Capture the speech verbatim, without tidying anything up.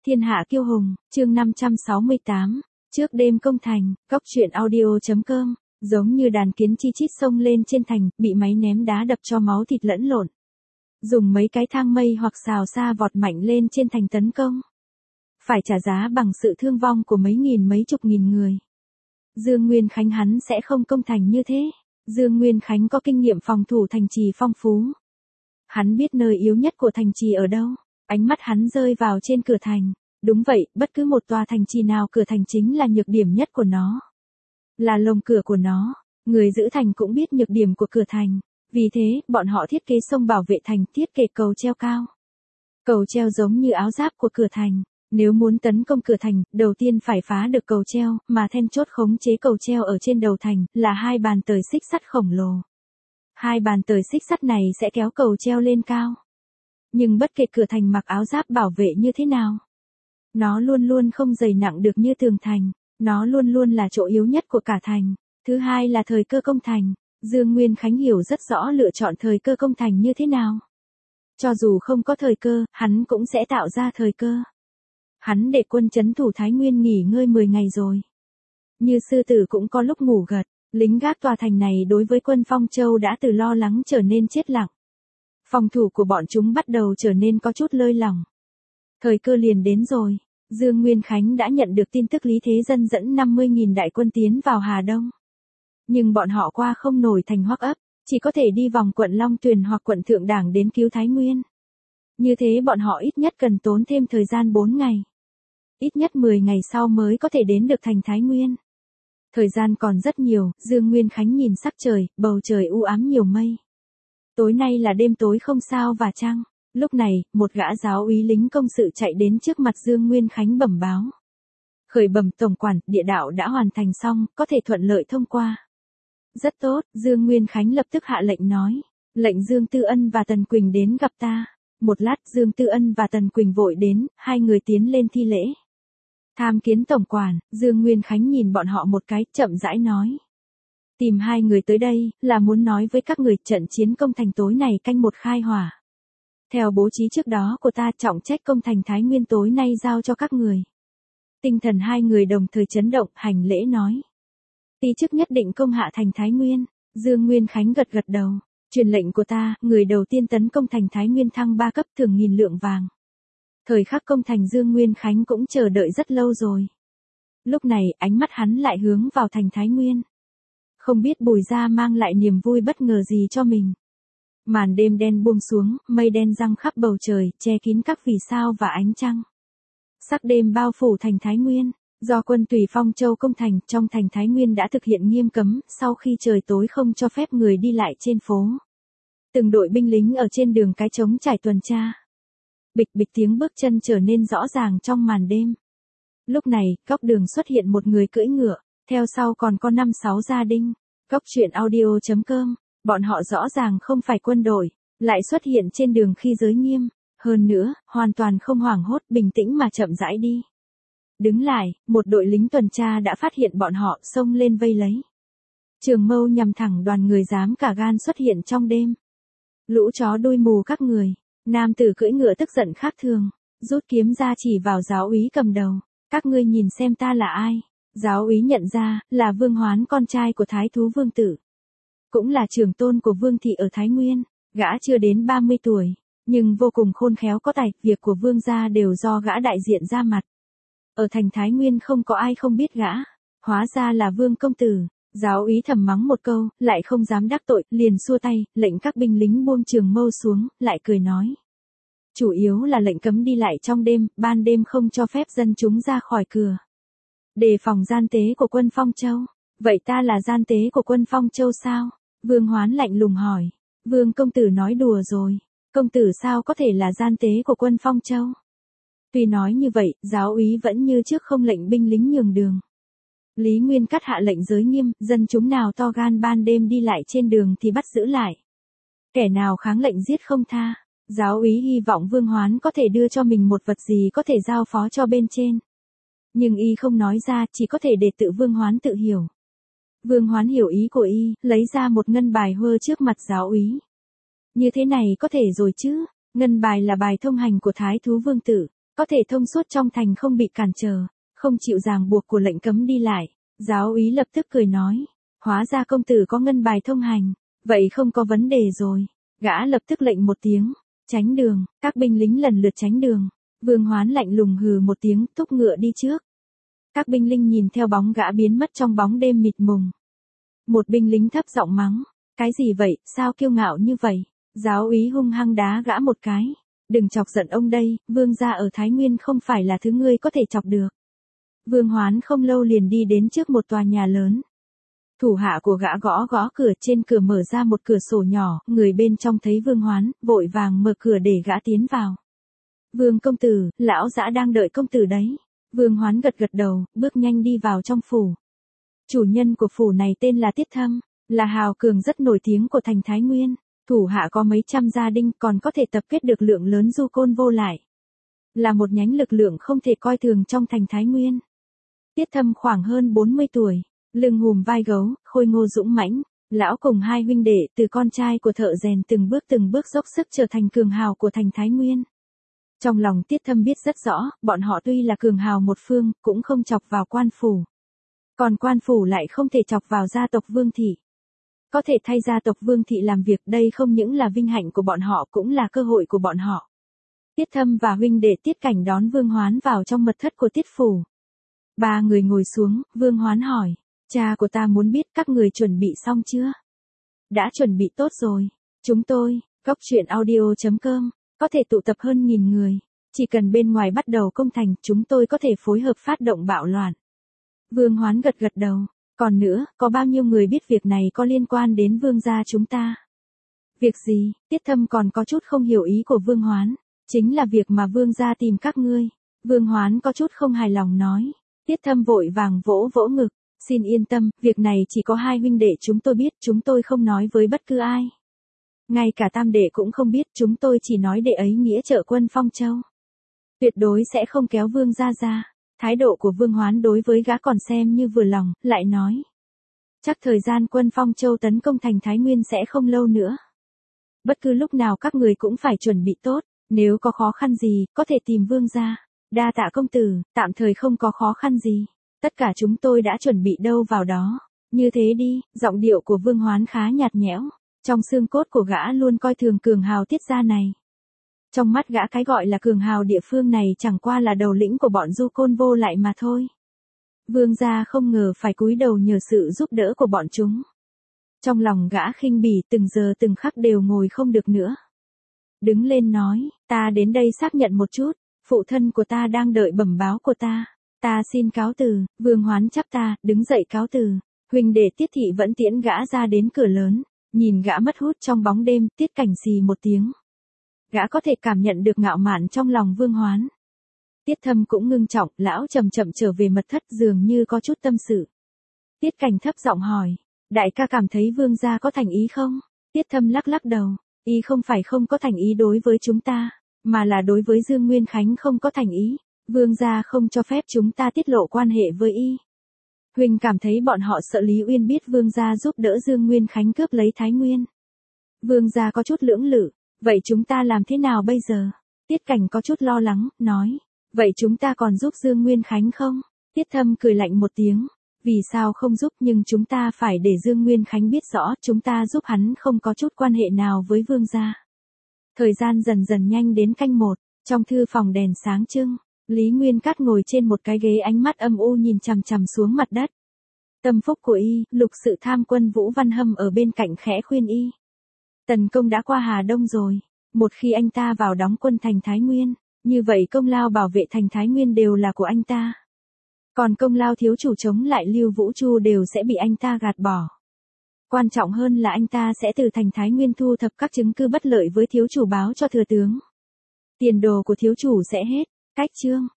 Thiên hạ kiêu hùng, chương năm trăm sáu mươi tám, trước đêm công thành, góc truyện audio.com, giống như đàn kiến chi chít xông lên trên thành, bị máy ném đá đập cho máu thịt lẫn lộn. Dùng mấy cái thang mây hoặc xào xa vọt mạnh lên trên thành tấn công. Phải trả giá bằng sự thương vong của mấy nghìn mấy chục nghìn người. Dương Nguyên Khánh hắn sẽ không công thành như thế. Dương Nguyên Khánh có kinh nghiệm phòng thủ thành trì phong phú. Hắn biết nơi yếu nhất của thành trì ở đâu. Ánh mắt hắn rơi vào trên cửa thành. Đúng vậy, bất cứ một tòa thành trì nào cửa thành chính là nhược điểm nhất của nó. Là lồng cửa của nó. Người giữ thành cũng biết nhược điểm của cửa thành. Vì thế, bọn họ thiết kế sông bảo vệ thành, thiết kế cầu treo cao. Cầu treo giống như áo giáp của cửa thành. Nếu muốn tấn công cửa thành, đầu tiên phải phá được cầu treo, mà then chốt khống chế cầu treo ở trên đầu thành, là hai bàn tời xích sắt khổng lồ. Hai bàn tời xích sắt này sẽ kéo cầu treo lên cao. Nhưng bất kể cửa thành mặc áo giáp bảo vệ như thế nào, nó luôn luôn không dày nặng được như tường thành, nó luôn luôn là chỗ yếu nhất của cả thành. Thứ hai là thời cơ công thành, Dương Nguyên Khánh hiểu rất rõ lựa chọn thời cơ công thành như thế nào. Cho dù không có thời cơ, hắn cũng sẽ tạo ra thời cơ. Hắn để quân trấn thủ Thái Nguyên nghỉ ngơi mười ngày rồi. Như sư tử cũng có lúc ngủ gật, lính gác tòa thành này đối với quân Phong Châu đã từ lo lắng trở nên chết lặng. Phòng thủ của bọn chúng bắt đầu trở nên có chút lơi lỏng. Thời cơ liền đến rồi, Dương Nguyên Khánh đã nhận được tin tức Lý Thế Dân dẫn năm mươi nghìn đại quân tiến vào Hà Đông. Nhưng bọn họ qua không nổi thành Hoắc Ấp, chỉ có thể đi vòng quận Long Tuyền hoặc quận Thượng Đảng đến cứu Thái Nguyên. Như thế bọn họ ít nhất cần tốn thêm thời gian bốn ngày. Ít nhất mười ngày sau mới có thể đến được thành Thái Nguyên. Thời gian còn rất nhiều, Dương Nguyên Khánh nhìn sắc trời, bầu trời u ám nhiều mây. Tối nay là đêm tối không sao và trăng. Lúc này, một gã giáo úy lính công sự chạy đến trước mặt Dương Nguyên Khánh bẩm báo. Khởi bẩm tổng quản, địa đạo đã hoàn thành xong, có thể thuận lợi thông qua. Rất tốt, Dương Nguyên Khánh lập tức hạ lệnh nói. Lệnh Dương Tư Ân và Tần Quỳnh đến gặp ta. Một lát Dương Tư Ân và Tần Quỳnh vội đến, hai người tiến lên thi lễ. Tham kiến tổng quản, Dương Nguyên Khánh nhìn bọn họ một cái, chậm rãi nói. Tìm hai người tới đây, là muốn nói với các người trận chiến công thành tối này canh một khai hỏa. Theo bố trí trước đó của ta, trọng trách công thành Thái Nguyên tối nay giao cho các người. Tinh thần hai người đồng thời chấn động, hành lễ nói. Tí chức nhất định công hạ thành Thái Nguyên. Dương Nguyên Khánh gật gật đầu. Truyền lệnh của ta, người đầu tiên tấn công thành Thái Nguyên thăng ba cấp thưởng nghìn lượng vàng. Thời khắc công thành Dương Nguyên Khánh cũng chờ đợi rất lâu rồi. Lúc này, ánh mắt hắn lại hướng vào thành Thái Nguyên. Không biết Bùi Gia mang lại niềm vui bất ngờ gì cho mình. Màn đêm đen buông xuống, mây đen giăng khắp bầu trời, che kín các vì sao và ánh trăng. Sắc đêm bao phủ thành Thái Nguyên. Do quân Tùy Phong Châu công thành, trong thành Thái Nguyên đã thực hiện nghiêm cấm, sau khi trời tối không cho phép người đi lại trên phố. Từng đội binh lính ở trên đường cái trống trải tuần tra. Bịch bịch tiếng bước chân trở nên rõ ràng trong màn đêm. Lúc này, góc đường xuất hiện một người cưỡi ngựa, theo sau còn có năm sáu gia đình. Góc truyện audio.com, bọn họ rõ ràng không phải quân đội, lại xuất hiện trên đường khi giới nghiêm. Hơn nữa, hoàn toàn không hoảng hốt, bình tĩnh mà chậm rãi đi. Đứng lại, một đội lính tuần tra đã phát hiện bọn họ, xông lên vây lấy. Trường mâu nhằm thẳng đoàn người dám cả gan xuất hiện trong đêm. Lũ chó đuôi mù các người. Nam tử cưỡi ngựa tức giận khác thường, rút kiếm ra chỉ vào giáo úy cầm đầu. Các ngươi nhìn xem ta là ai. Giáo úy nhận ra, là Vương Hoán, con trai của Thái Thú Vương Tử. Cũng là trưởng tôn của Vương Thị ở Thái Nguyên. Gã chưa đến ba mươi tuổi, nhưng vô cùng khôn khéo có tài, việc của Vương gia đều do gã đại diện ra mặt. Ở thành Thái Nguyên không có ai không biết gã. Hóa ra là Vương công tử. Giáo úy thầm mắng một câu, lại không dám đắc tội, liền xua tay, lệnh các binh lính buông trường mâu xuống, lại cười nói. Chủ yếu là lệnh cấm đi lại trong đêm, ban đêm không cho phép dân chúng ra khỏi cửa. Đề phòng gian tế của quân Phong Châu. Vậy ta là gian tế của quân Phong Châu sao? Vương Hoán lạnh lùng hỏi. Vương công tử nói đùa rồi. Công tử sao có thể là gian tế của quân Phong Châu? Tuy nói như vậy, giáo úy vẫn như trước không lệnh binh lính nhường đường. Lý Nguyên Cát hạ lệnh giới nghiêm, dân chúng nào to gan ban đêm đi lại trên đường thì bắt giữ lại. Kẻ nào kháng lệnh giết không tha. Giáo úy hy vọng Vương Hoán có thể đưa cho mình một vật gì có thể giao phó cho bên trên. Nhưng y không nói ra, chỉ có thể để tự Vương Hoán tự hiểu. Vương Hoán hiểu ý của y, lấy ra một ngân bài hơ trước mặt giáo úy. Như thế này có thể rồi chứ, ngân bài là bài thông hành của Thái Thú Vương Tử. có thể thông suốt trong thành không bị cản trở, không chịu ràng buộc của lệnh cấm đi lại. Giáo úy lập tức cười nói, hóa ra công tử có ngân bài thông hành, vậy không có vấn đề rồi. Gã lập tức lệnh một tiếng, tránh đường, các binh lính lần lượt tránh đường. Vương Hoán lạnh lùng hừ một tiếng, thúc ngựa đi trước. Các binh lính nhìn theo bóng gã biến mất trong bóng đêm mịt mùng. Một binh lính thấp giọng mắng, cái gì vậy, sao kiêu ngạo như vậy? Giáo úy hung hăng đá gã một cái, đừng chọc giận ông đây, vương gia ở Thái Nguyên không phải là thứ ngươi có thể chọc được. Vương Hoán không lâu liền đi đến trước một tòa nhà lớn. Thủ hạ của gã gõ gõ cửa, trên cửa mở ra một cửa sổ nhỏ, người bên trong thấy Vương Hoán, vội vàng mở cửa để gã tiến vào. Vương công tử, lão dã đang đợi công tử đấy. Vương Hoán gật gật đầu, bước nhanh đi vào trong phủ. Chủ nhân của phủ này tên là Tiết Thâm, là hào cường rất nổi tiếng của thành Thái Nguyên. Thủ hạ có mấy trăm gia đình, còn có thể tập kết được lượng lớn du côn vô lại. Là một nhánh lực lượng không thể coi thường trong thành Thái Nguyên. Tiết Thâm khoảng hơn bốn mươi tuổi, lưng hùm vai gấu, khôi ngô dũng mãnh. Lão cùng hai huynh đệ từ con trai của thợ rèn từng bước từng bước dốc sức trở thành cường hào của thành Thái Nguyên. Trong lòng Tiết Thâm biết rất rõ, bọn họ tuy là cường hào một phương, cũng không chọc vào quan phủ. Còn quan phủ lại không thể chọc vào gia tộc Vương Thị. Có thể thay gia tộc Vương Thị làm việc, đây không những là vinh hạnh của bọn họ cũng là cơ hội của bọn họ. Tiết Thâm và huynh đệ Tiết Cảnh đón Vương Hoán vào trong mật thất của Tiết phủ. Ba người ngồi xuống, Vương Hoán hỏi, cha của ta muốn biết các người chuẩn bị xong chưa? Đã chuẩn bị tốt rồi. Chúng tôi, Góc Truyện Audio chấm com, có thể tụ tập hơn nghìn người. Chỉ cần bên ngoài bắt đầu công thành, chúng tôi có thể phối hợp phát động bạo loạn. Vương Hoán gật gật đầu. Còn nữa, có bao nhiêu người biết việc này có liên quan đến vương gia chúng ta? Việc gì? Tiết Thâm còn có chút không hiểu ý của Vương Hoán. Chính là việc mà vương gia tìm các ngươi. Vương Hoán có chút không hài lòng nói. Tiết Thâm vội vàng vỗ vỗ ngực. Xin yên tâm, việc này chỉ có hai huynh đệ chúng tôi biết, chúng tôi không nói với bất cứ ai. Ngay cả tam đệ cũng không biết, chúng tôi chỉ nói đệ ấy nghĩa trợ quân Phong Châu. Tuyệt đối sẽ không kéo vương gia ra. Thái độ của Vương Hoán đối với gã còn xem như vừa lòng, lại nói. Chắc thời gian quân Phong Châu tấn công thành Thái Nguyên sẽ không lâu nữa. Bất cứ lúc nào các người cũng phải chuẩn bị tốt, nếu có khó khăn gì, có thể tìm vương gia. Đa tạ công tử, tạm thời không có khó khăn gì. Tất cả chúng tôi đã chuẩn bị đâu vào đó. Như thế đi, giọng điệu của Vương Hoán khá nhạt nhẽo. Trong xương cốt của gã luôn coi thường cường hào Tiết gia này. Trong mắt gã cái gọi là cường hào địa phương này chẳng qua là đầu lĩnh của bọn du côn vô lại mà thôi. Vương gia không ngờ phải cúi đầu nhờ sự giúp đỡ của bọn chúng. Trong lòng gã khinh bỉ từng giờ từng khắc đều ngồi không được nữa. Đứng lên nói, ta đến đây xác nhận một chút, phụ thân của ta đang đợi bẩm báo của ta. Ta xin cáo từ. Vương Hoán chắp ta, đứng dậy cáo từ. Huynh đệ Tiết Thị vẫn tiễn gã ra đến cửa lớn, nhìn gã mất hút trong bóng đêm, Tiết Cảnh xì một tiếng. Gã có thể cảm nhận được ngạo mạn trong lòng Vương Hoán. Tiết Thâm cũng ngưng trọng, lão chậm chậm trở về mật thất dường như có chút tâm sự. Tiết Cảnh thấp giọng hỏi, đại ca cảm thấy vương gia có thành ý không? Tiết Thâm lắc lắc đầu, y không phải không có thành ý đối với chúng ta, mà là đối với Dương Nguyên Khánh không có thành ý. Vương gia không cho phép chúng ta tiết lộ quan hệ với y. Huỳnh cảm thấy bọn họ sợ Lý Uyên biết vương gia giúp đỡ Dương Nguyên Khánh cướp lấy Thái Nguyên. Vương gia có chút lưỡng lự, vậy chúng ta làm thế nào bây giờ? Tiết Cảnh có chút lo lắng, nói, vậy chúng ta còn giúp Dương Nguyên Khánh không? Tiết Thâm cười lạnh một tiếng, vì sao không giúp, nhưng chúng ta phải để Dương Nguyên Khánh biết rõ chúng ta giúp hắn không có chút quan hệ nào với vương gia. Thời gian dần dần nhanh đến canh một, trong thư phòng đèn sáng trưng. Lý Nguyên Cát ngồi trên một cái ghế, ánh mắt âm u nhìn chằm chằm xuống mặt đất. Tâm phúc của y, lục sự tham quân Vũ Văn Hâm ở bên cạnh khẽ khuyên y. Tần công đã qua Hà Đông rồi, một khi anh ta vào đóng quân thành Thái Nguyên, như vậy công lao bảo vệ thành Thái Nguyên đều là của anh ta. Còn công lao thiếu chủ chống lại Lưu Vũ Chu đều sẽ bị anh ta gạt bỏ. Quan trọng hơn là anh ta sẽ từ thành Thái Nguyên thu thập các chứng cứ bất lợi với thiếu chủ báo cho thừa tướng. Tiền đồ của thiếu chủ sẽ hết. Cách chương